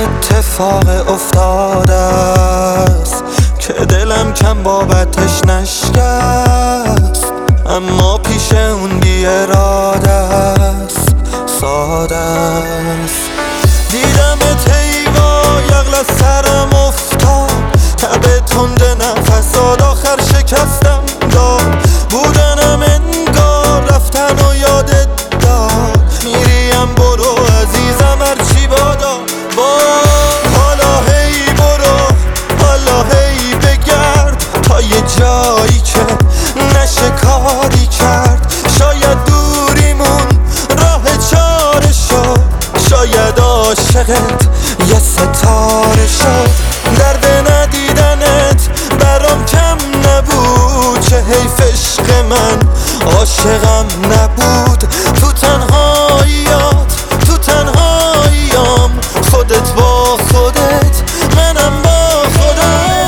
اتفاق افتاده است که دلم کم بابتش نشکست، اما پیش اون بی اراده است، ساده است. دیدم تیوا یغل از سرم افتاد، تب تند نفساد آخر شکستم داد. بودنم انگار رفتن و یادت داد، میریم برو عزیزم هرچی بادا. حالا هی برو، حالا هی بگرد تا یه جایی که نشه کاری کرد. شاید دوریمون راه چاره شد، شاید عاشقت یه ستاره شد. درد ندیدنت برام کم نبود، چه حیف عشق من عاشقم نبود. تو تنهاییات، تو تنهاییام، خودت با خودت، منم با خودم.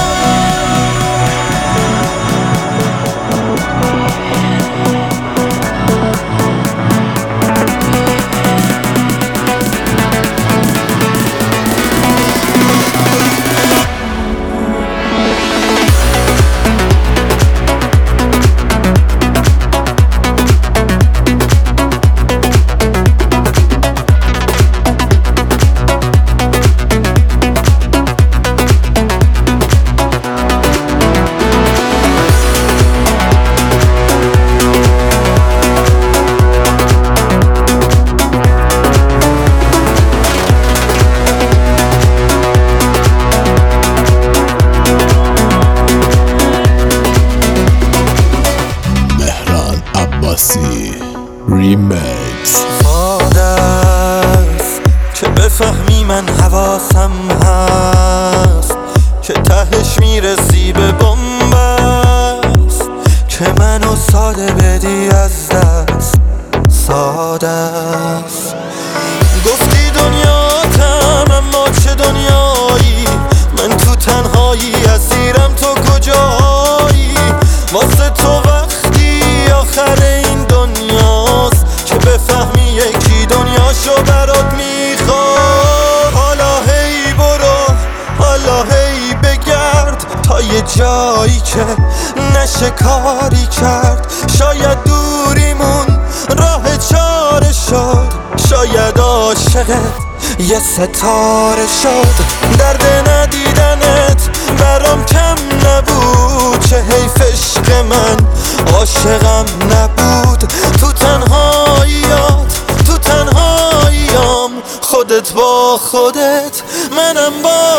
ریمیکس. ساده است که بفهمی من حواسم هست، که تهش میرسی به بنبست، که منو ساده بدی از دست، ساده است. گفتی دنیاتم اما چه دنیایی، من تو تنهایی اسیرم، تو کجایی؟ واسه تو وقتی آخر این دنیاست که بفهمی یکی دنیاشو برات میخواد. حالا هی برو، حالا هی بگرد تا یه جایی که نشه کاری کرد. شاید دوریمون راه چاره شد، شاید عاشقت یه ستاره شد. درد ندیدنت برام کم نبود، چه حیف عشق من عاشقم نبود. تو تنهاییات، تو تنهاییام، خودت با خودت، منم با